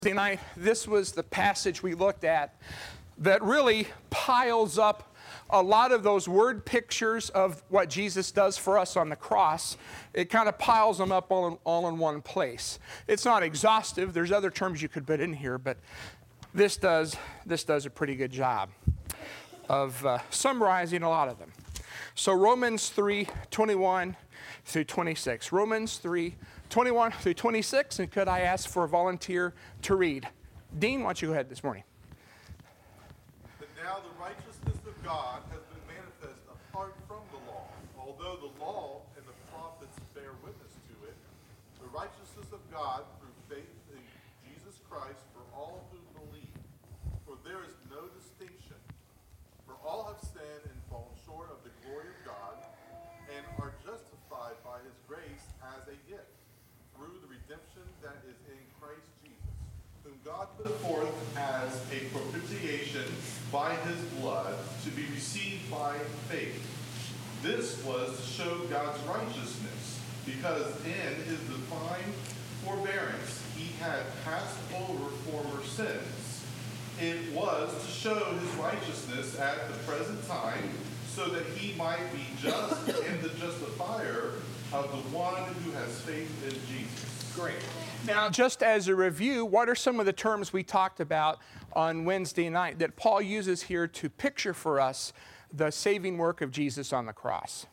Wednesday night, this was the passage we looked at that really piles up a lot of those word pictures of what Jesus does for us on the cross. It kind of piles them up all in one place. It's not exhaustive. There's other terms you could put in here, but this does a pretty good job of summarizing a lot of them. So Romans 3:21 through 26. Romans 3:21 through 26, and could I ask for a volunteer to read? Dean, why don't you go ahead this morning? But now the righteousness of God has been manifest apart from the law. Although the law and the prophets bear witness to it, the righteousness of God through faith in Jesus Christ for all who believe. For there is no distinction. For all have sinned and fallen short of the glory of God, and are justified by his grace as a gift, through the redemption that is in Christ Jesus, whom God put forth as a propitiation by his blood, to be received by faith. This was to show God's righteousness, because in his divine forbearance he had passed over former sins. It was to show his righteousness at the present time, so that he might be just and the justifier of the one who has faith in Jesus. Great. Now, just as a review, what are some of the terms we talked about on Wednesday night that Paul uses here to picture for us the saving work of Jesus on the cross?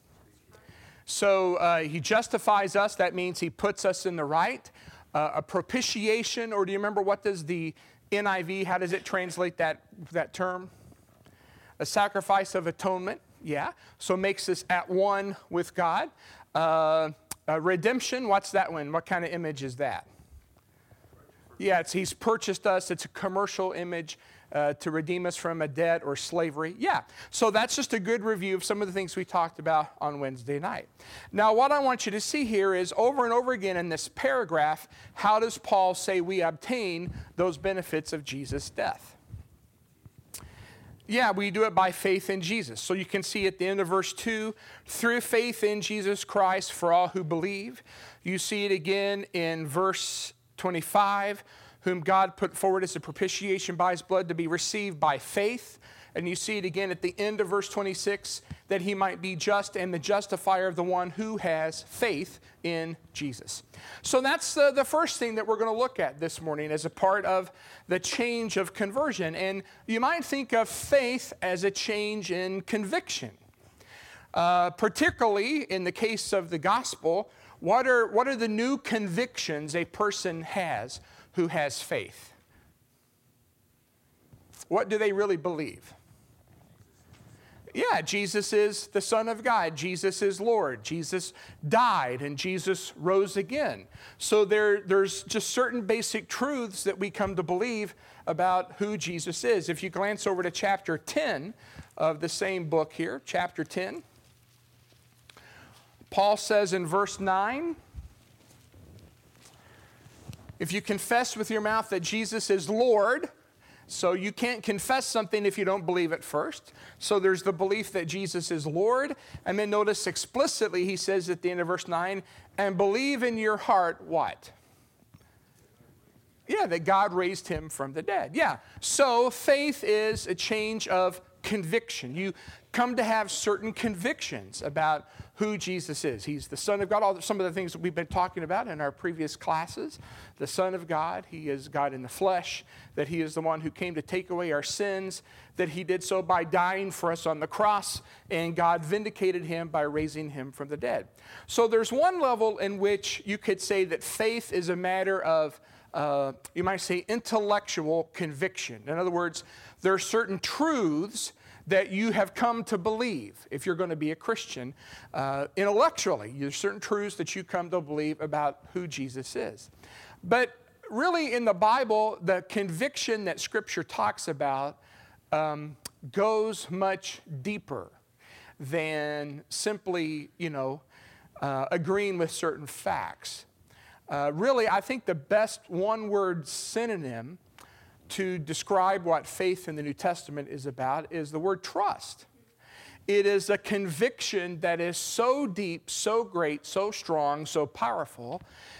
So he justifies us. That means he puts us in the right. A propitiation, or do you remember what does the NIV, how does it translate that term? A sacrifice of atonement, yeah. So makes us at one with God. Redemption, what's that one? What kind of image is that? Yeah, he's purchased us. It's a commercial image to redeem us from a debt or slavery. Yeah, so that's just a good review of some of the things we talked about on Wednesday night. Now, what I want you to see here is over and over again in this paragraph, how does Paul say we obtain those benefits of Jesus' death? Yeah, we do it by faith in Jesus. So you can see at the end of verse 2, through faith in Jesus Christ for all who believe. You see it again in verse 25, whom God put forward as a propitiation by his blood to be received by faith. And you see it again at the end of verse 26, that he might be just and the justifier of the one who has faith in Jesus. So that's the first thing that we're going to look at this morning as a part of the change of conversion. And you might think of faith as a change in conviction. Particularly in the case of the gospel, what are the new convictions a person has who has faith? What do they really believe? Yeah, Jesus is the Son of God. Jesus is Lord. Jesus died and Jesus rose again. So there's just certain basic truths that we come to believe about who Jesus is. If you glance over to chapter 10 of the same book here, chapter 10, Paul says in verse 9, if you confess with your mouth that Jesus is Lord, so you can't confess something if you don't believe it first. So there's the belief that Jesus is Lord. And then notice explicitly he says at the end of verse 9, and believe in your heart what? Yeah, that God raised him from the dead. Yeah, so faith is a change of conviction. You come to have certain convictions about who Jesus is. He's the Son of God. Some of the things that we've been talking about in our previous classes. The Son of God. He is God in the flesh. That he is the one who came to take away our sins. That he did so by dying for us on the cross. And God vindicated him by raising him from the dead. So there's one level in which you could say that faith is a matter of, you might say, intellectual conviction. In other words, there are certain truths that you have come to believe if you're going to be a Christian intellectually. There's certain truths that you come to believe about who Jesus is. But really in the Bible, the conviction that Scripture talks about goes much deeper than simply, agreeing with certain facts. Really, I think the best one-word synonym to describe what faith in the New Testament is about is the word trust. It is a conviction that is so deep, so great, so strong, so powerful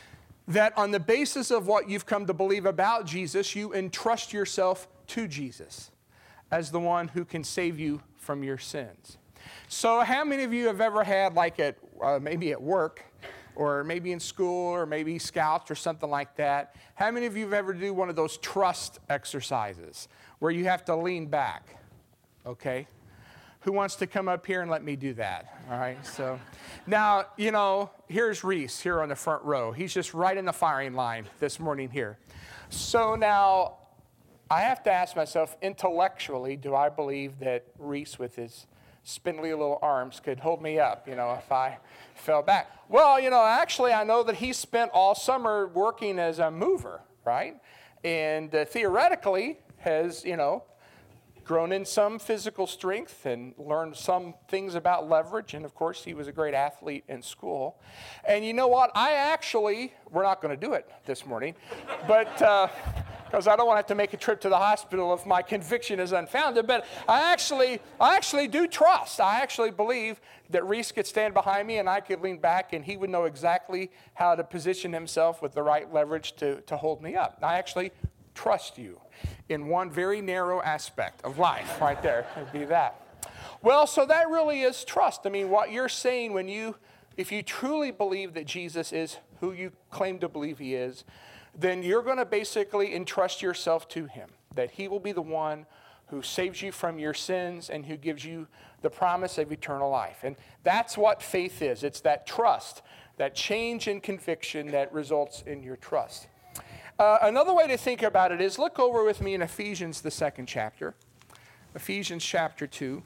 that on the basis of what you've come to believe about Jesus, you entrust yourself to Jesus as the one who can save you from your sins. So how many of you have ever had, like maybe at work, or maybe in school, or maybe scouts or something like that, how many of you have ever do one of those trust exercises where you have to lean back? Okay. Who wants to come up here and let me do that? All right. So now, here's Reese here on the front row. He's just right in the firing line this morning here. So now I have to ask myself, intellectually, do I believe that Reese with his spindly little arms could hold me up, if I fell back? Well, actually, I know that he spent all summer working as a mover, right? And theoretically has, grown in some physical strength and learned some things about leverage. And of course, he was a great athlete in school. And you know what? We're not going to do it this morning, but because I don't want to have to make a trip to the hospital if my conviction is unfounded. But I actually do trust. I actually believe that Reese could stand behind me and I could lean back and he would know exactly how to position himself with the right leverage to hold me up. I actually trust you in one very narrow aspect of life right there. It'd be that. Well, so that really is trust. I mean, what you're saying if you truly believe that Jesus is who you claim to believe he is, then you're going to basically entrust yourself to him, that he will be the one who saves you from your sins and who gives you the promise of eternal life. And that's what faith is. It's that trust, that change in conviction that results in your trust. Another way to think about it is, look over with me in Ephesians, the 2nd chapter, Ephesians chapter 2.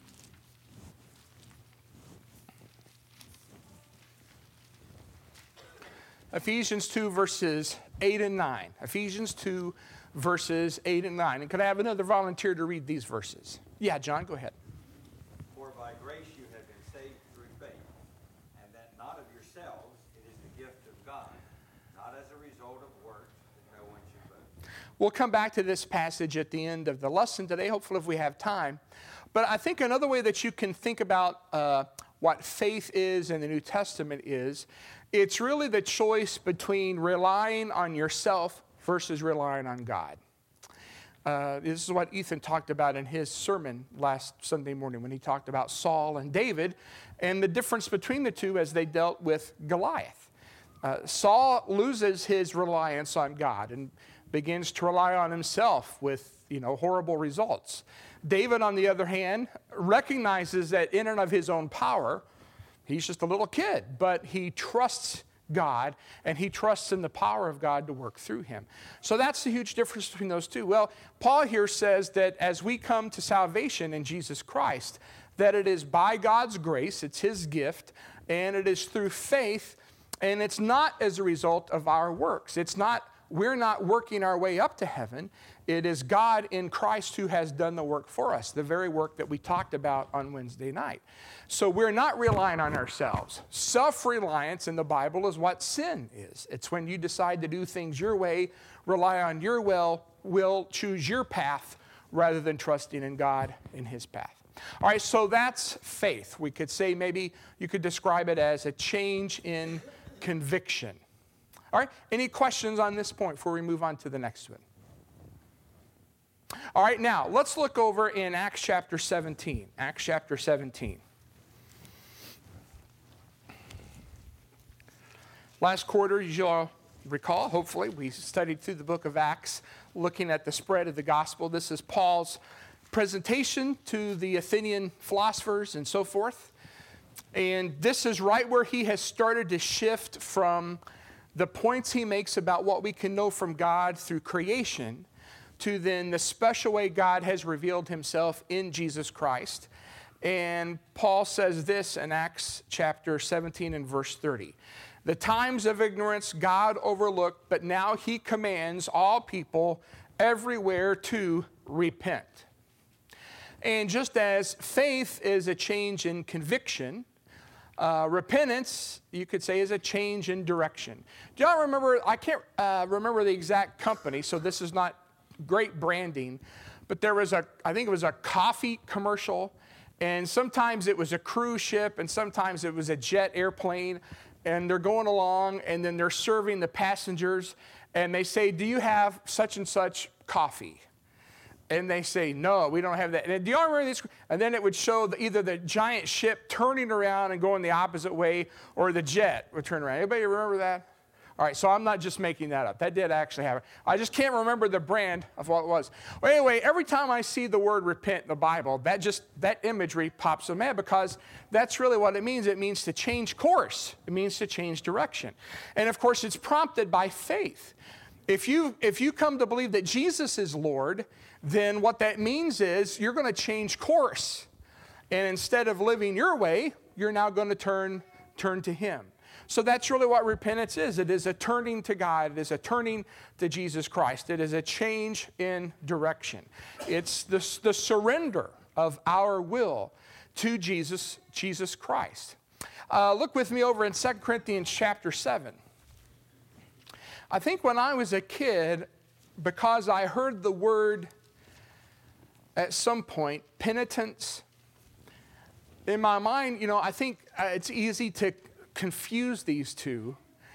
Ephesians 2, verses 8 and 9. Ephesians 2, verses 8 and 9. And could I have another volunteer to read these verses? Yeah, John, go ahead. For by grace you have been saved through faith, and that not of yourselves, it is the gift of God, not as a result of works, that no one should boast. We'll come back to this passage at the end of the lesson today, hopefully if we have time. But I think another way that you can think about what faith is in the New Testament is, it's really the choice between relying on yourself versus relying on God. This is what Ethan talked about in his sermon last Sunday morning when he talked about Saul and David and the difference between the two as they dealt with Goliath. Saul loses his reliance on God and begins to rely on himself with horrible results. David, on the other hand, recognizes that in and of his own power, he's just a little kid, but he trusts God, and he trusts in the power of God to work through him. So that's the huge difference between those two. Well, Paul here says that as we come to salvation in Jesus Christ, that it is by God's grace, it's his gift, and it is through faith, and it's not as a result of our works. We're not working our way up to heaven. It is God in Christ who has done the work for us, the very work that we talked about on Wednesday night. So we're not relying on ourselves. Self-reliance in the Bible is what sin is. It's when you decide to do things your way, rely on your will, choose your path, rather than trusting in God in his path. All right, so that's faith. We could say maybe you could describe it as a change in conviction. All right, any questions on this point before we move on to the next one? All right, now let's look over in Acts chapter 17. Acts chapter 17. Last quarter, as you'll recall, hopefully, we studied through the book of Acts, looking at the spread of the gospel. This is Paul's presentation to the Athenian philosophers and so forth. And this is right where he has started to shift from the points he makes about what we can know from God through creation to then the special way God has revealed himself in Jesus Christ. And Paul says this in Acts chapter 17 and verse 30. The times of ignorance God overlooked, but now he commands all people everywhere to repent. And just as faith is a change in conviction, repentance, you could say, is a change in direction. Do y'all remember, I can't remember the exact company, so this is not great branding, but there was I think it was a coffee commercial, and sometimes it was a cruise ship, and sometimes it was a jet airplane, and they're going along, and then they're serving the passengers, and they say, do you have such and such coffee? And they say, no, we don't have that. And do y'all remember this? And then it would show either the giant ship turning around and going the opposite way, or the jet would turn around. Anybody remember that? All right, so I'm not just making that up. That did actually happen. I just can't remember the brand of what it was. Well, anyway, every time I see the word repent in the Bible, that imagery pops in my head, because that's really what it means. It means to change course. It means to change direction. And of course, it's prompted by faith. If you come to believe that Jesus is Lord, then what that means is you're going to change course. And instead of living your way, you're now going to turn to Him. So that's really what repentance is. It is a turning to God. It is a turning to Jesus Christ. It is a change in direction. It's the surrender of our will to Jesus Christ. Look with me over in 2 Corinthians chapter 7. I think when I was a kid, because I heard the word at some point, penitence, in my mind, I think it's easy to confuse these two,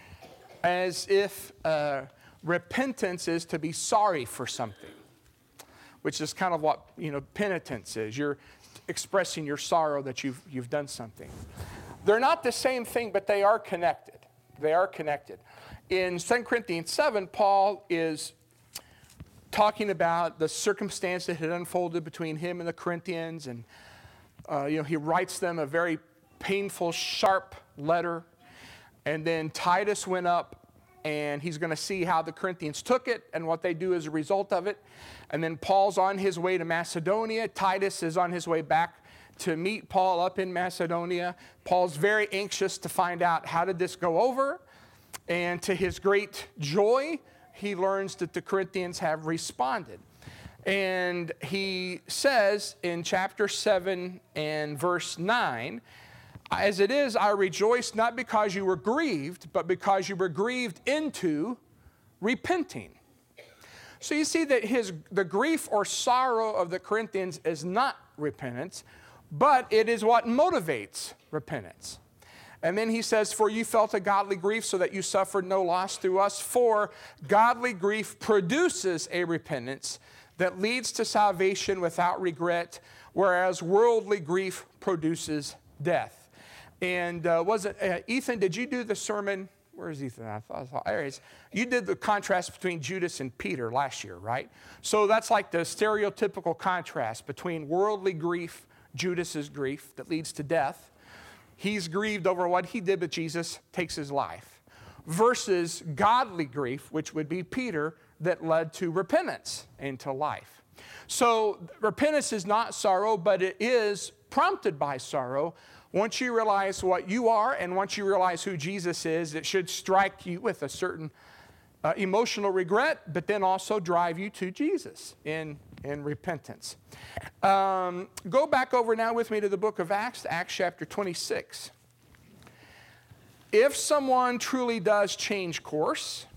as if repentance is to be sorry for something, which is kind of what penitence is. You're expressing your sorrow that you've done something. They're not the same thing, but they are connected. They are connected. In 2 Corinthians 7, Paul is talking about the circumstance that had unfolded between him and the Corinthians, and he writes them a very painful, sharp letter. And then Titus went up, and he's going to see how the Corinthians took it and what they do as a result of it. And then Paul's on his way to Macedonia. Titus is on his way back to meet Paul up in Macedonia. Paul's very anxious to find out, how did this go over? And to his great joy, he learns that the Corinthians have responded. And he says in chapter 7 and verse 9, as it is, I rejoice not because you were grieved, but because you were grieved into repenting. So you see that the grief or sorrow of the Corinthians is not repentance, but it is what motivates repentance. And then he says, for you felt a godly grief so that you suffered no loss through us. For godly grief produces a repentance that leads to salvation without regret, whereas worldly grief produces death. And was it, Ethan, did you do the sermon? Where is Ethan? I thought there he is. You did the contrast between Judas and Peter last year, right? So that's like the stereotypical contrast between worldly grief, Judas's grief that leads to death. He's grieved over what he did, but Jesus takes his life. Versus godly grief, which would be Peter, that led to repentance and to life. So repentance is not sorrow, but it is prompted by sorrow. Once you realize what you are and once you realize who Jesus is, it should strike you with a certain emotional regret, but then also drive you to Jesus in repentance. Go back over now with me to the book of Acts, Acts chapter 26. If someone truly does change course,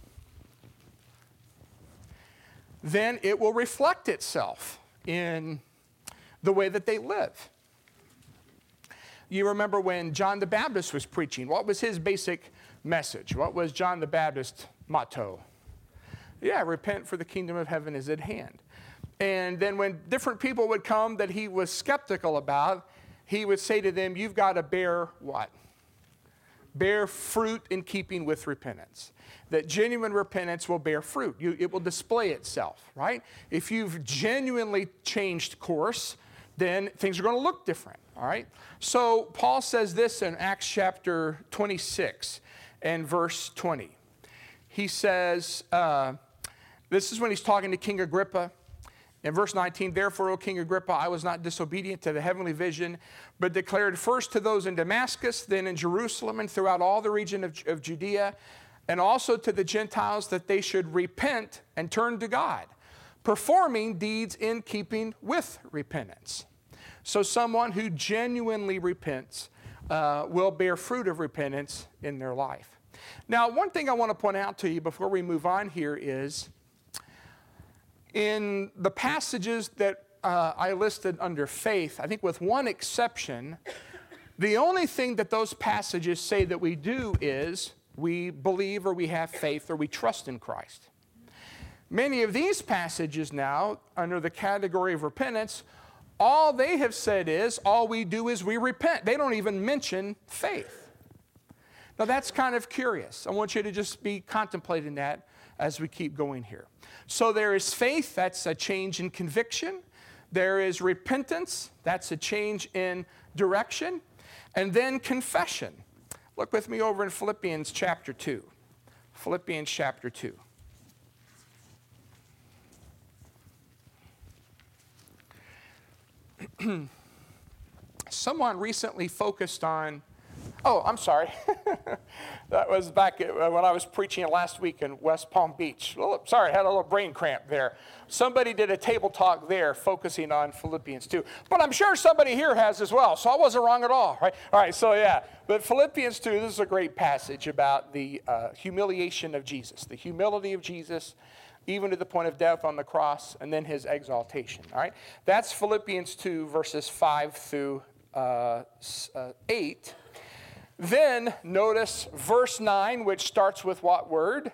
then it will reflect itself in the way that they live. You remember when John the Baptist was preaching, what was his basic message? What was John the Baptist's motto? Yeah, repent, for the kingdom of heaven is at hand. And then when different people would come that he was skeptical about, he would say to them, you've got to bear what? Bear fruit in keeping with repentance. That genuine repentance will bear fruit. It will display itself, right? If you've genuinely changed course, then things are going to look different, all right? So Paul says this in Acts chapter 26 and verse 20. He says, this is when he's talking to King Agrippa. In verse 19, therefore, O King Agrippa, I was not disobedient to the heavenly vision, but declared first to those in Damascus, then in Jerusalem, and throughout all the region of Judea, and also to the Gentiles, that they should repent and turn to God, performing deeds in keeping with repentance. So someone who genuinely repents will bear fruit of repentance in their life. Now, one thing I want to point out to you before we move on here is, in the passages that I listed under faith, I think with one exception, The only thing that those passages say that we do is we believe or we have faith or we trust in Christ. Many of these passages now, under the category of repentance, all they have said is, all we do is we repent. They don't even mention faith. Now that's kind of curious. I want you to just be contemplating that as we keep going here. So there is faith, that's a change in conviction. There is repentance, that's a change in direction. And then confession. Look with me over in Philippians chapter 2. Philippians chapter 2. Someone recently focused on, oh, I'm sorry. That was back when I was preaching last week in West Palm Beach. Oh, sorry, I had a little brain cramp there. Somebody did a table talk there focusing on Philippians 2. But I'm sure somebody here has as well, so I wasn't wrong at all, right? All right, so yeah. But Philippians 2, this is a great passage about the humiliation of Jesus, the humility of Jesus, even to the point of death on the cross, and then his exaltation, all right? That's Philippians 2, verses 5 through 8. Then notice verse 9, which starts with what word?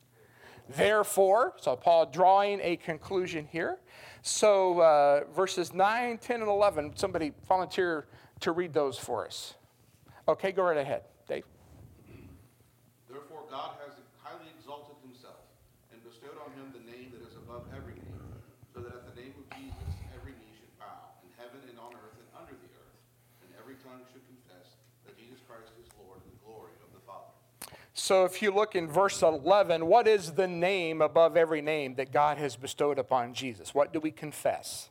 Therefore. So Paul drawing a conclusion here. So verses 9, 10, and 11, somebody volunteer to read those for us. Okay, go right ahead, Dave. Therefore God has highly exalted himself and bestowed on him the name that is above every name, so that at the name of Jesus every knee should bow, in heaven and on earth and under the earth, and every tongue should confess that Jesus Christ is Lord, to the glory of the Father. So if you look in verse 11, what is the name above every name that God has bestowed upon Jesus? What do we confess?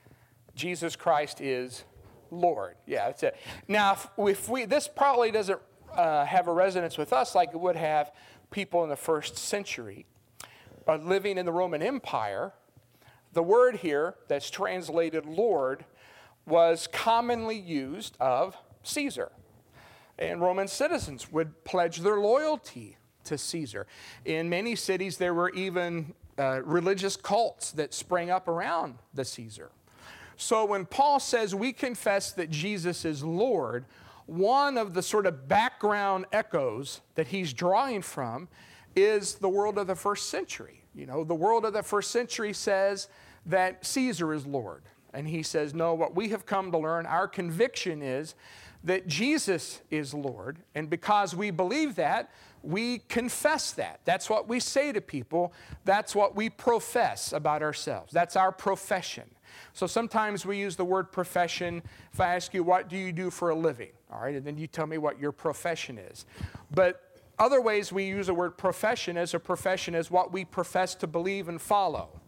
Jesus Christ is Lord. Yeah, that's it. Now, if we this probably doesn't have a resonance with us like it would have people in the first century. But living in the Roman Empire, the word here that's translated Lord was commonly used of Caesar. And Roman citizens would pledge their loyalty to Caesar. In many cities, there were even religious cults that sprang up around the Caesar. So when Paul says we confess that Jesus is Lord, one of the sort of background echoes that he's drawing from is the world of the first century. You know, the world of the first century says that Caesar is Lord. And he says, no, what we have come to learn, our conviction is that Jesus is Lord. And because we believe that, we confess that. That's what we say to people. That's what we profess about ourselves. That's our profession. So sometimes we use the word profession. If I ask you, what do you do for a living? All right, and then you tell me what your profession is. But other ways we use the word profession as a profession is what we profess to believe and follow.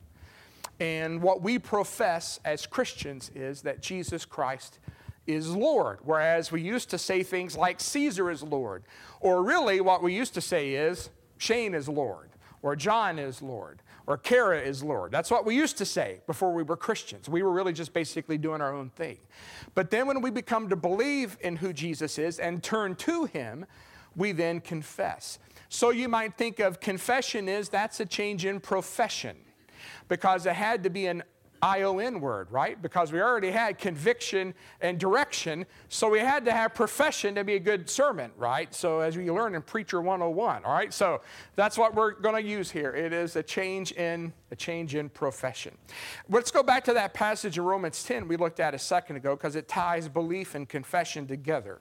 And what we profess as Christians is that Jesus Christ is Lord, whereas we used to say things like Caesar is Lord, or really what we used to say is Shane is Lord, or John is Lord, or Kara is Lord. That's what we used to say before we were Christians. We were really just basically doing our own thing. But then when we become to believe in who Jesus is and turn to him, we then confess. So you might think of confession is that's a change in profession, because it had to be an I-O-N word, right? Because we already had conviction and direction, so we had to have profession to be a good sermon, right? So as we learn in Preacher 101, all right? So that's what we're going to use here. It is a change in profession. Let's go back to that passage in Romans 10 we looked at a second ago, because it ties belief and confession together.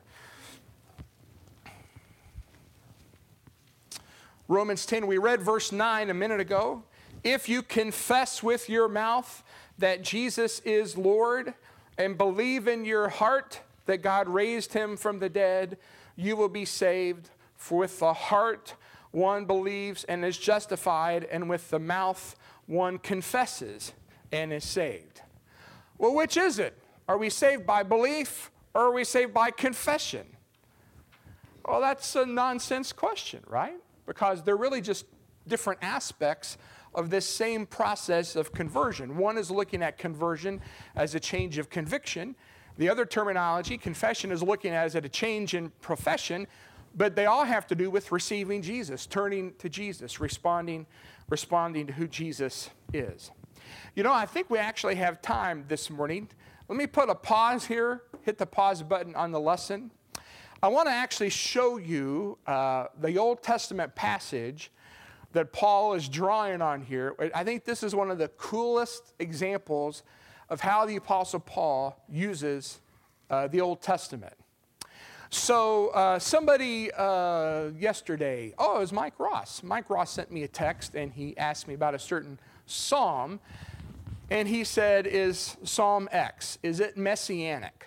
Romans 10, we read verse 9 a minute ago. If you confess with your mouth that Jesus is Lord and believe in your heart that God raised him from the dead, you will be saved. For with the heart one believes and is justified, and with the mouth one confesses and is saved. Well, which is it? Are we saved by belief or are we saved by confession? Well, that's a nonsense question, right? Because they're really just different aspects of this same process of conversion. One is looking at conversion as a change of conviction. The other terminology, confession, is looking at it as a change in profession, but they all have to do with receiving Jesus, turning to Jesus, responding to who Jesus is. You know, I think we actually have time this morning. Let me put a pause here hit the pause button on the lesson, I want to actually show you the Old Testament passage that Paul is drawing on here. I think this is one of the coolest examples of how the Apostle Paul uses the Old Testament. So somebody yesterday, it was Mike Ross. Mike Ross sent me a text, and he asked me about a certain psalm, and he said, is Psalm X, is it messianic?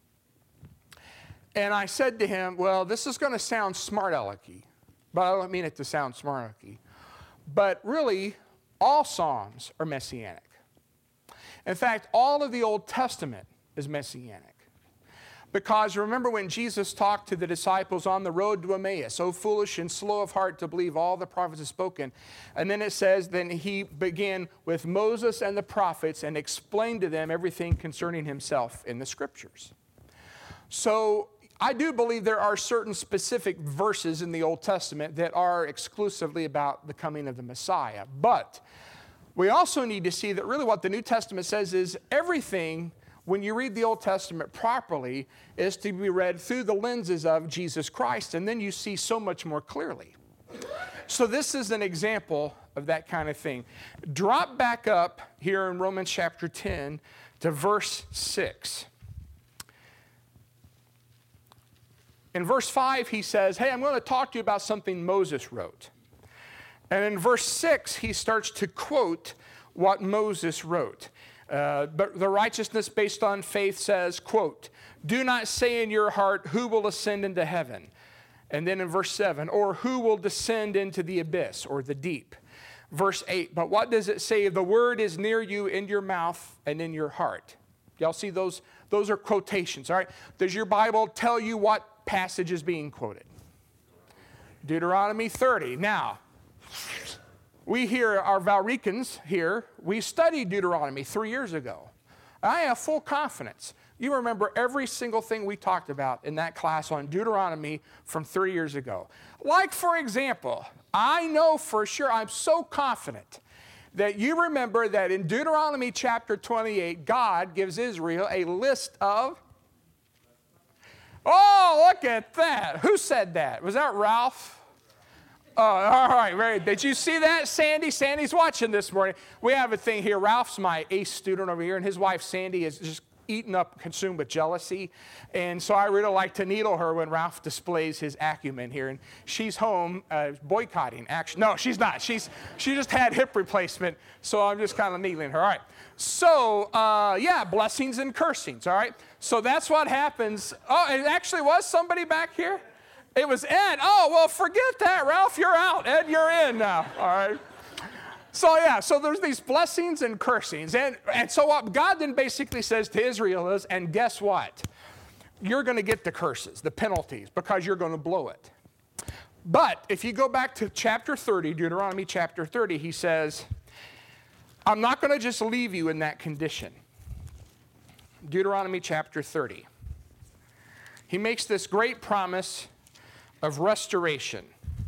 And I said to him, well, this is going to sound smart-alecky, but I don't mean it to sound smart-alecky. But really, all psalms are messianic. In fact, all of the Old Testament is messianic. Because remember when Jesus talked to the disciples on the road to Emmaus, so foolish and slow of heart to believe all the prophets have spoken. And then it says, then he began with Moses and the prophets and explained to them everything concerning himself in the scriptures. So I do believe there are certain specific verses in the Old Testament that are exclusively about the coming of the Messiah. But we also need to see that really what the New Testament says is everything, when you read the Old Testament properly, is to be read through the lenses of Jesus Christ, and then you see so much more clearly. So this is an example of that kind of thing. Drop back up here in Romans chapter 10 to verse 6. In verse 5, he says, hey, I'm going to talk to you about something Moses wrote. And in verse 6, he starts to quote what Moses wrote. But the righteousness based on faith says, quote, do not say in your heart, who will ascend into heaven? And then in verse 7, or who will descend into the abyss or the deep? Verse 8, but what does it say? The word is near you in your mouth and in your heart. Y'all see those? Those are quotations, all right? Does your Bible tell you what passage is being quoted? Deuteronomy 30. Now, we here, our Valricans here, we studied Deuteronomy 3 years ago. I have full confidence. You remember every single thing we talked about in that class on Deuteronomy from 3 years ago. Like, for example, I know for sure, I'm so confident that you remember that in Deuteronomy chapter 28, God gives Israel a list of... Oh, look at that. Who said that? Was that Ralph? Oh, all right, very. Did you see that, Sandy? Sandy's watching this morning. We have a thing here. Ralph's my ace student over here, and his wife, Sandy, is just eaten up, consumed with jealousy. And so I really like to needle her when Ralph displays his acumen here. And she's home boycotting, actually. No, she's not. She just had hip replacement, so I'm just kind of needling her. All right. So, yeah, blessings and cursings, all right? So that's what happens. Oh, it actually was somebody back here? It was Ed. Oh, well, forget that, Ralph. You're out. Ed, you're in now, all right? So, yeah, so there's these blessings and cursings. And so what God then basically says to Israel is, and guess what? You're going to get the curses, the penalties, because you're going to blow it. But if you go back to chapter 30, Deuteronomy chapter 30, he says, I'm not going to just leave you in that condition. Deuteronomy chapter 30. He makes this great promise of restoration.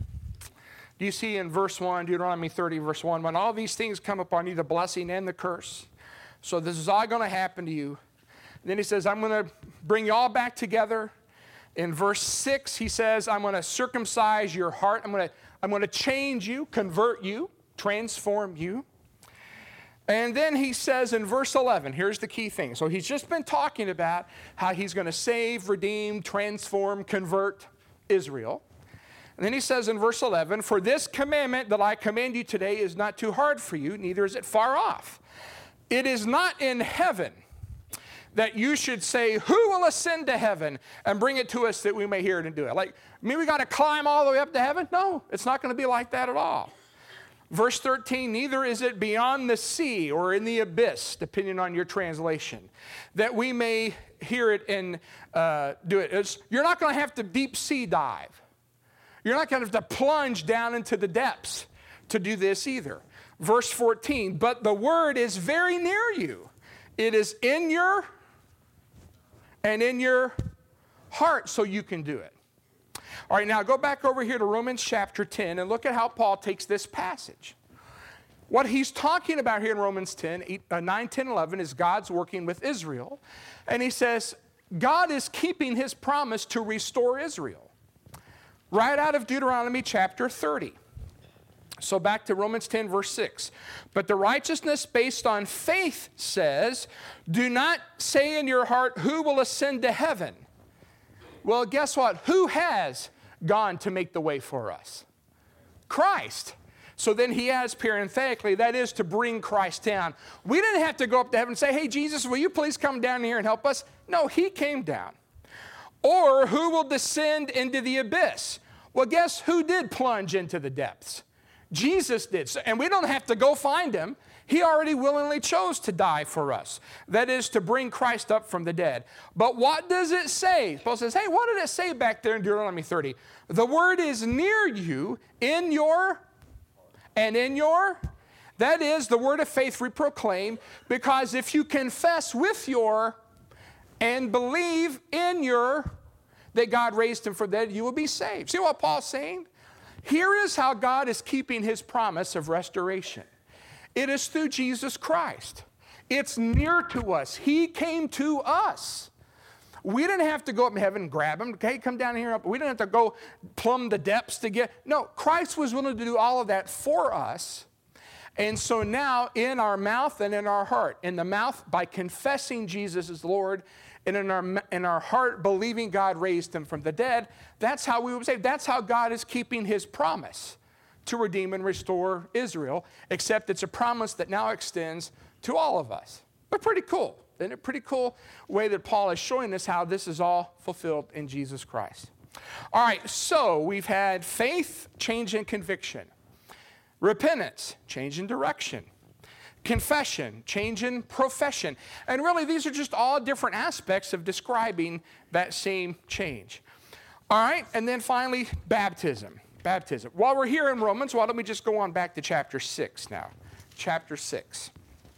Do you see in verse 1, Deuteronomy 30, verse 1, when all these things come upon you, the blessing and the curse, so this is all going to happen to you. And then he says, I'm going to bring you all back together. In verse 6, he says, I'm going to circumcise your heart. I'm going to change you, convert you, transform you. And then he says in verse 11, here's the key thing. So he's just been talking about how he's going to save, redeem, transform, convert Israel. And then he says in verse 11, for this commandment that I command you today is not too hard for you, neither is it far off. It is not in heaven that you should say, who will ascend to heaven and bring it to us that we may hear it and do it? Like, we got to climb all the way up to heaven? No, it's not going to be like that at all. Verse 13, neither is it beyond the sea or in the abyss, depending on your translation, that we may hear it and do it. You're not going to have to deep sea dive. You're not going to have to plunge down into the depths to do this either. Verse 14, but the word is very near you. It is in your heart, so you can do it. All right, now go back over here to Romans chapter 10 and look at how Paul takes this passage. What he's talking about here in Romans 10, 9, 10, 11 is God's working with Israel. And he says, God is keeping his promise to restore Israel. Right out of Deuteronomy chapter 30. So back to Romans 10, verse 6. But the righteousness based on faith says, do not say in your heart, who will ascend to heaven? Well, guess what? Who has gone to make the way for us? Christ. So then he adds parenthetically, that is to bring Christ down. We didn't have to go up to heaven and say, hey, Jesus, will you please come down here and help us? No, he came down. Or who will descend into the abyss? Well, guess who did plunge into the depths? Jesus did. And we don't have to go find him. He already willingly chose to die for us. That is to bring Christ up from the dead. But what does it say? Paul says, hey, what did it say back there in Deuteronomy 30? The word is near you, in your, and in your. That is the word of faith we proclaim, because if you confess with your and believe in your that God raised him from the dead, you will be saved. See what Paul's saying? Here is how God is keeping his promise of restoration. It is through Jesus Christ. It's near to us. He came to us. We didn't have to go up in heaven and grab him. Okay, come down here. We didn't have to go plumb the depths to get. No, Christ was willing to do all of that for us. And so now in our mouth and in our heart, in the mouth by confessing Jesus as Lord, and in our heart believing God raised him from the dead, that's how we will be saved. That's how God is keeping his promise to redeem and restore Israel, except it's a promise that now extends to all of us. But pretty cool. Isn't it a pretty cool way that Paul is showing us how this is all fulfilled in Jesus Christ? All right, so we've had faith, change in conviction. Repentance, change in direction. Confession, change in profession. And really, these are just all different aspects of describing that same change. All right, and then finally, baptism. Baptism. While we're here in Romans, why don't we just go on back to chapter 6 now? Chapter 6.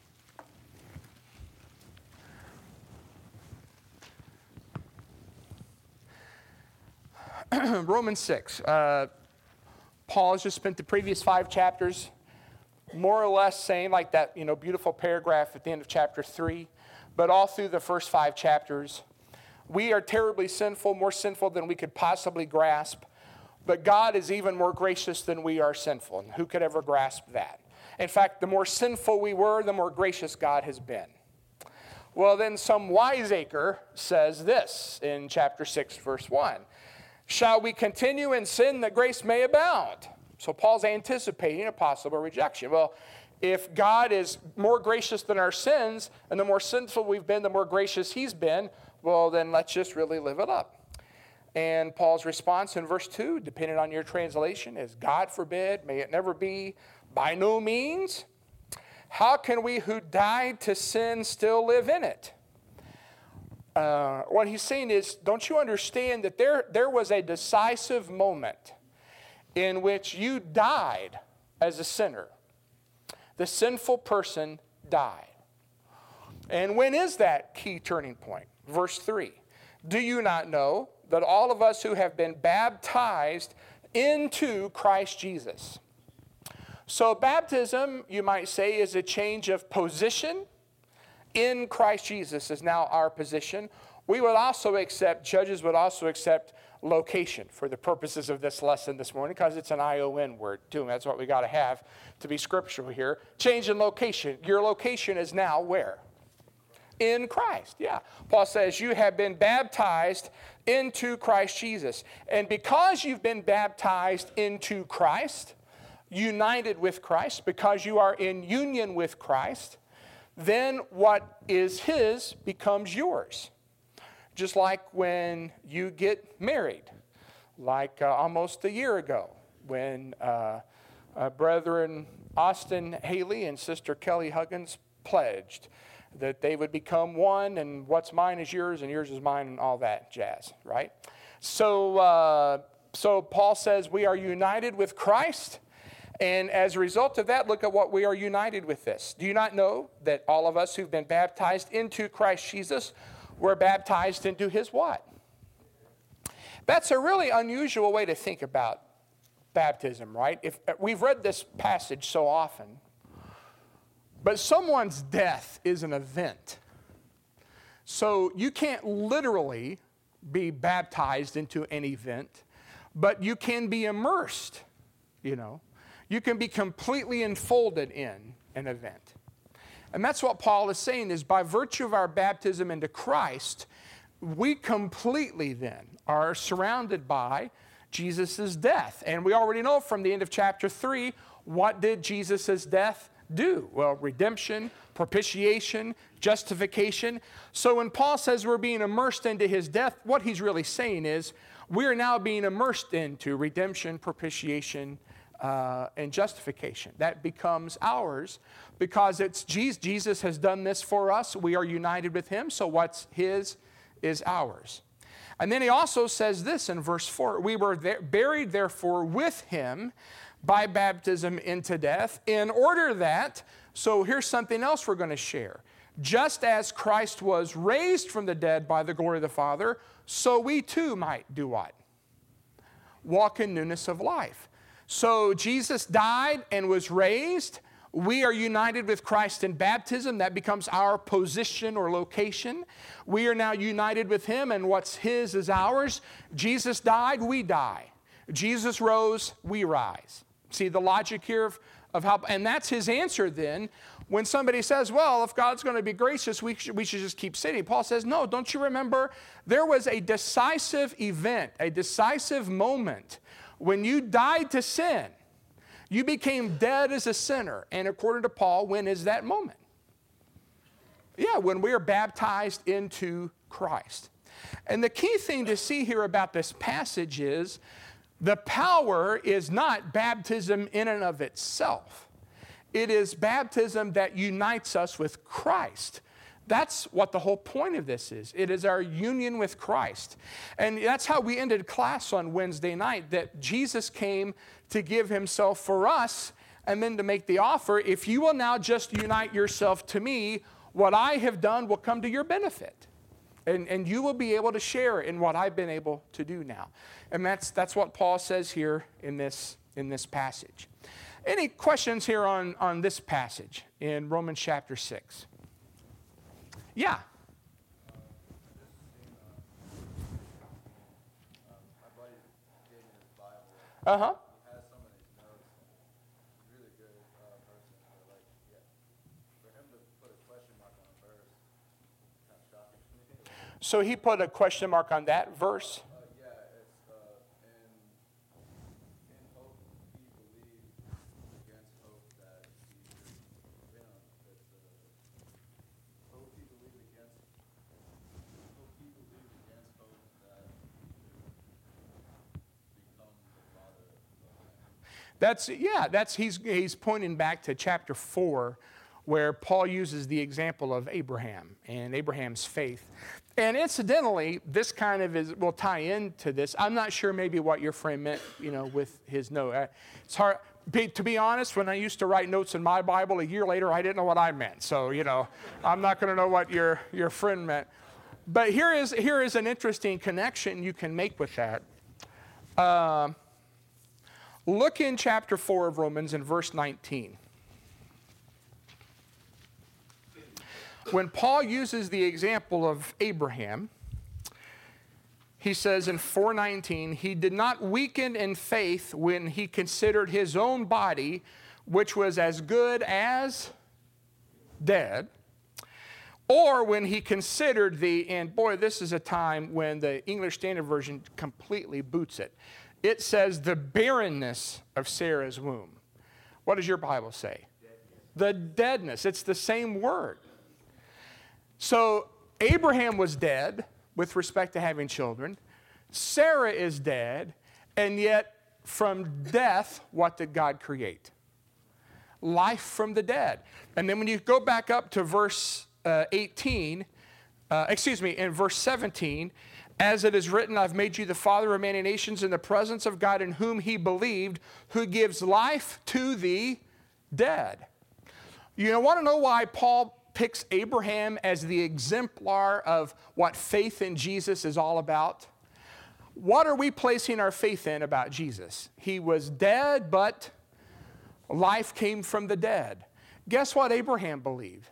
Romans 6. Paul has just spent the previous 5 chapters more or less saying like that, beautiful paragraph at the end of chapter 3, but all through the first 5 chapters, we are terribly sinful, more sinful than we could possibly grasp, but God is even more gracious than we are sinful. And who could ever grasp that? In fact, the more sinful we were, the more gracious God has been. Well, then some wiseacre says this in chapter 6, verse 1. Shall we continue in sin that grace may abound? So Paul's anticipating a possible rejection. Well, if God is more gracious than our sins, and the more sinful we've been, the more gracious he's been, well, then let's just really live it up. And Paul's response in verse 2, depending on your translation, is, God forbid, may it never be, by no means. How can we who died to sin still live in it? What he's saying is, don't you understand that there was a decisive moment in which you died as a sinner? The sinful person died. And when is that key turning point? Verse 3. Do you not know that all of us who have been baptized into Christ Jesus? So baptism, you might say, is a change of position. In Christ Jesus is now our position. We would also accept, judges would also accept location for the purposes of this lesson this morning, because it's an ION word too. That's what we got to have to be scriptural here. Change in location. Your location is now where? In Christ, yeah. Paul says you have been baptized into Christ Jesus. And because you've been baptized into Christ, united with Christ, because you are in union with Christ, then what is his becomes yours. Just like when you get married, like almost a year ago, when Brethren Austin Haley and Sister Kelly Huggins pledged that they would become one, and what's mine is yours, and yours is mine, and all that jazz, right? So Paul says we are united with Christ, and as a result of that, look at what we are united with this. Do you not know that all of us who've been baptized into Christ Jesus were baptized into his what? That's a really unusual way to think about baptism, right? If we've read this passage so often, but someone's death is an event. So you can't literally be baptized into an event, but you can be immersed, you know. You can be completely enfolded in an event. And that's what Paul is saying, is by virtue of our baptism into Christ, we completely then are surrounded by Jesus' death. And we already know from the end of chapter 3, what did Jesus' death do? Well, redemption, propitiation, justification. So when Paul says we're being immersed into his death, what he's really saying is we're now being immersed into redemption, propitiation, and justification. That becomes ours because it's Jesus has done this for us. We are united with him, so what's his is ours. And then he also says this in verse 4, we were buried therefore with him by baptism into death, in order that, so here's something else we're going to share. Just as Christ was raised from the dead by the glory of the Father, so we too might do what? Walk in newness of life. So Jesus died and was raised. We are united with Christ in baptism. That becomes our position or location. We are now united with him, and what's his is ours. Jesus died, we die. Jesus rose, we rise. See the logic here of how, and that's his answer then. When somebody says, well, if God's going to be gracious, we should just keep sinning. Paul says, no, don't you remember? There was a decisive event, a decisive moment when you died to sin. You became dead as a sinner. And according to Paul, when is that moment? Yeah, when we are baptized into Christ. And the key thing to see here about this passage is the power is not baptism in and of itself. It is baptism that unites us with Christ. That's what the whole point of this is. It is our union with Christ. And that's how we ended class on Wednesday night, that Jesus came to give himself for us and then to make the offer, if you will now just unite yourself to me, what I have done will come to your benefit. And you will be able to share in what I've been able to do now. And that's what Paul says here in this passage. Any questions here on this passage in Romans chapter 6? Yeah. My buddy gave me his Bible. Uh-huh. He has some of these notes. He's a really good person. But for him to put a question mark on a verse, kind of shocking to me. So he put a question mark on that verse? Yeah, it's in hope he believed against hope that he should, hope he believed against hope that he should become the father of men. He's pointing back to chapter 4, where Paul uses the example of Abraham and Abraham's faith. And incidentally, this kind of will tie into this. I'm not sure maybe what your friend meant, with his note. It's hard, to be honest, when I used to write notes in my Bible, a year later, I didn't know what I meant. So, I'm not going to know what your friend meant. But here is an interesting connection you can make with that. Look in chapter 4 of Romans in verse 19. When Paul uses the example of Abraham, he says in 4:19, he did not weaken in faith when he considered his own body, which was as good as dead, or when he considered and boy, this is a time when the English Standard Version completely boots it. It says the barrenness of Sarah's womb. What does your Bible say? The deadness. It's the same word. So Abraham was dead with respect to having children. Sarah is dead, and yet from death, what did God create? Life from the dead. And then when you go back up to verse in verse 17, as it is written, I've made you the father of many nations in the presence of God in whom he believed, who gives life to the dead. You want to know why Paul picks Abraham as the exemplar of what faith in Jesus is all about? What are we placing our faith in about Jesus? He was dead, but life came from the dead. Guess what Abraham believed?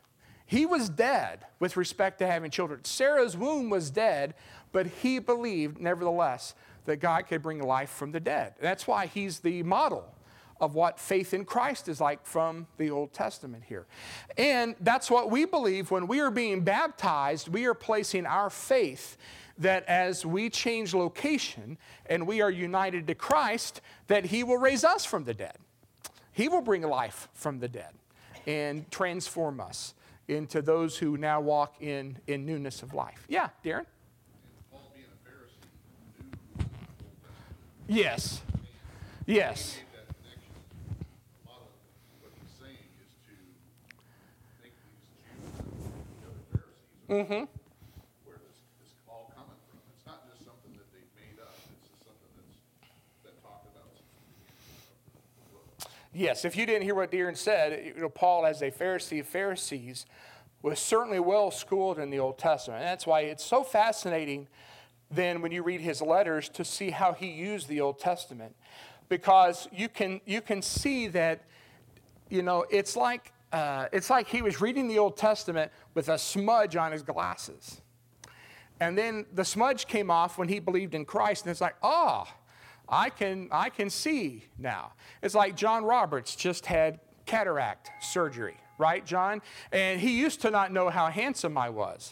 He was dead with respect to having children. Sarah's womb was dead, but he believed, nevertheless, that God could bring life from the dead. That's why he's the model of what faith in Christ is like from the Old Testament here. And that's what we believe when we are being baptized. We are placing our faith that as we change location and we are united to Christ, that he will raise us from the dead. He will bring life from the dead and transform us into those who now walk in newness of life. Yeah, Darren? Paul being a Pharisee knew the Old Testament. Yes. Yes. He made that connection. A lot of what he's saying is to make these Jews and the other Pharisees where this is all coming from. It's not just something that they made up. It's just something that talked about since the beginning of the book. Yes, if you didn't hear what Darren said, Paul, as a Pharisee of Pharisees, was certainly well schooled in the Old Testament. And that's why it's so fascinating then when you read his letters to see how he used the Old Testament. Because you can see that, it's like he was reading the Old Testament with a smudge on his glasses. And then the smudge came off when he believed in Christ, and it's like, I can see now. It's like John Roberts just had cataract surgery, right, John? And he used to not know how handsome I was.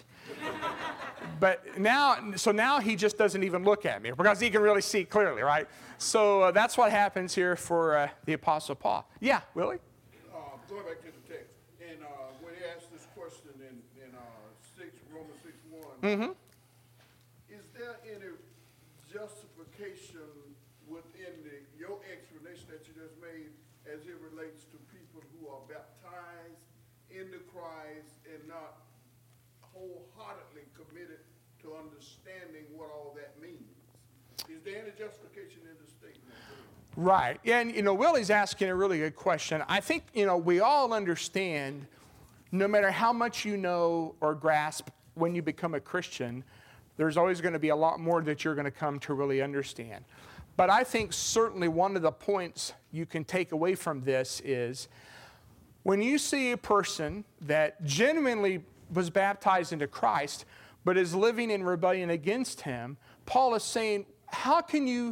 But now he just doesn't even look at me because he can really see clearly, right? So that's what happens here for the Apostle Paul. Yeah, Willie? Going back to the text, and when he asked this question in Romans 6:1, is there any justification within your explanation that you just made as it relates to people who are baptized into Christ and not wholeheartedly committed to understanding what all that means? Is there any justification in the statement? Right. And, Willie's asking a really good question. I think, we all understand, no matter how much you know or grasp when you become a Christian, there's always going to be a lot more that you're going to come to really understand. But I think certainly one of the points you can take away from this is when you see a person that genuinely was baptized into Christ, but is living in rebellion against him, Paul is saying, how can you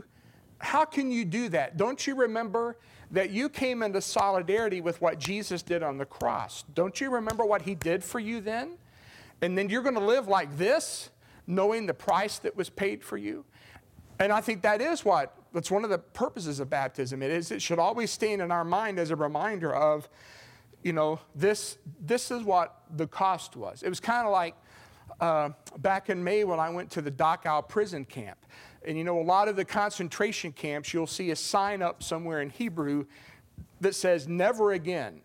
do that? Don't you remember that you came into solidarity with what Jesus did on the cross? Don't you remember what he did for you then? And then you're going to live like this, knowing the price that was paid for you? And I think that's one of the purposes of baptism. It should always stand in our mind as a reminder of, this is what the cost was. It was kind of like back in May when I went to the Dachau prison camp. And a lot of the concentration camps, you'll see a sign up somewhere in Hebrew that says, never again.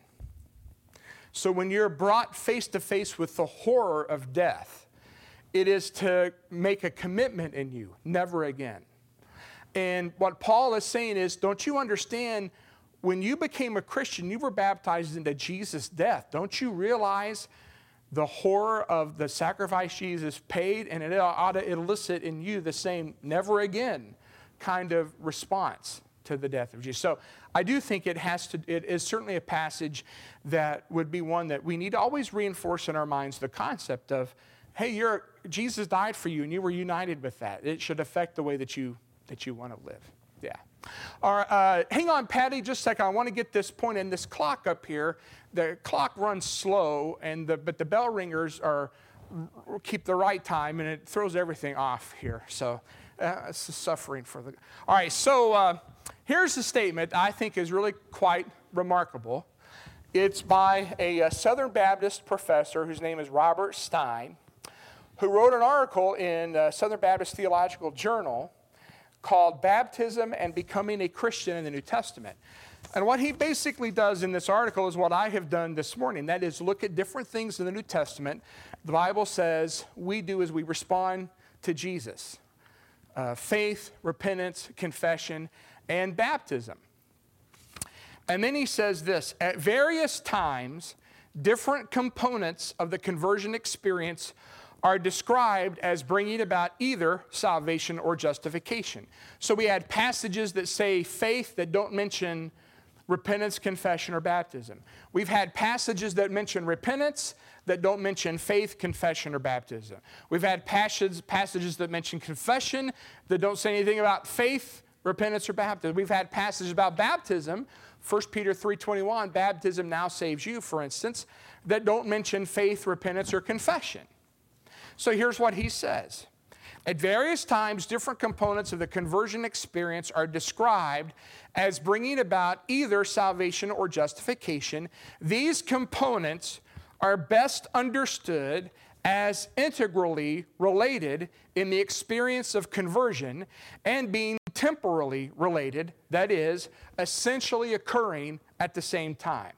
So when you're brought face to face with the horror of death, it is to make a commitment in you, never again. And what Paul is saying is, don't you understand, when you became a Christian, you were baptized into Jesus' death. Don't you realize the horror of the sacrifice Jesus paid, and it ought to elicit in you the same never again kind of response to the death of Jesus. So I do think it is certainly a passage that would be one that we need to always reinforce in our minds, the concept of, hey, Jesus died for you and you were united with that. It should affect the way that you want to live. Yeah. All right, hang on, Patty, just a second. I want to get this point in. This clock up here, the clock runs slow, but the bell ringers keep the right time, and it throws everything off here. So it's the suffering for the. All right, so here's the statement I think is really quite remarkable. It's by a Southern Baptist professor whose name is Robert Stein, who wrote an article in Southern Baptist Theological Journal called Baptism and Becoming a Christian in the New Testament. And what he basically does in this article is what I have done this morning. That is, look at different things in the New Testament. The Bible says we do as we respond to Jesus. Faith, repentance, confession, and baptism. And then he says this, at various times, different components of the conversion experience are described as bringing about either salvation or justification. So we had passages that say faith that don't mention repentance, confession, or baptism. We've had passages that mention repentance that don't mention faith, confession, or baptism. We've had passages that mention confession that don't say anything about faith, repentance, or baptism. We've had passages about baptism, 1 Peter 3:21, baptism now saves you, for instance, that don't mention faith, repentance, or confession. So here's what he says. At various times, different components of the conversion experience are described as bringing about either salvation or justification. These components are best understood as integrally related in the experience of conversion and being temporally related, that is, essentially occurring at the same time.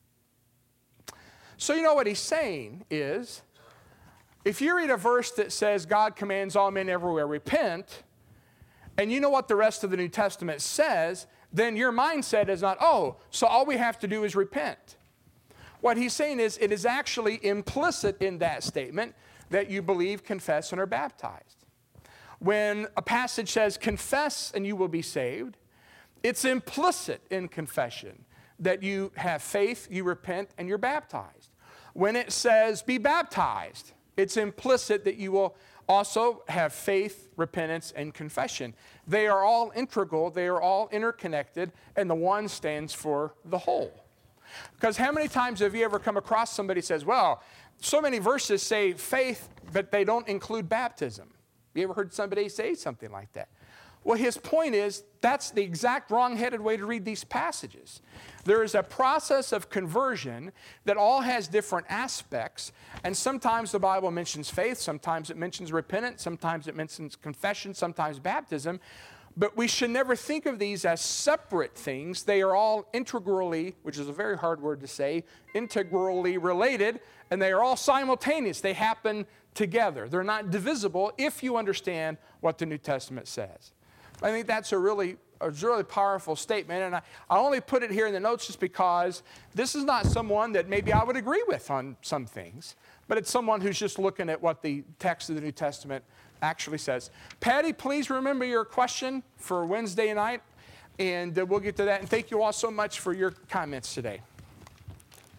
So you know what he's saying is, if you read a verse that says God commands all men everywhere repent, and you know what the rest of the New Testament says, then your mindset is not, oh, so all we have to do is repent. What he's saying is it is actually implicit in that statement that you believe, confess, and are baptized. When a passage says confess and you will be saved, it's implicit in confession that you have faith, you repent, and you're baptized. When it says be baptized, it's implicit that you will also have faith, repentance, and confession. They are all integral, they are all interconnected, and the one stands for the whole. Because how many times have you ever come across somebody who says, well, so many verses say faith, but they don't include baptism? You ever heard somebody say something like that? Well, his point is that's the exact wrong-headed way to read these passages. There is a process of conversion that all has different aspects, and sometimes the Bible mentions faith, sometimes it mentions repentance, sometimes it mentions confession, sometimes baptism, but we should never think of these as separate things. They are all integrally, which is a very hard word to say, integrally related, and they are all simultaneous. They happen together. They're not divisible if you understand what the New Testament says. I think that's a really powerful statement, and I only put it here in the notes just because this is not someone that maybe I would agree with on some things, but it's someone who's just looking at what the text of the New Testament actually says. Patty, please remember your question for Wednesday night, and we'll get to that. And thank you all so much for your comments today.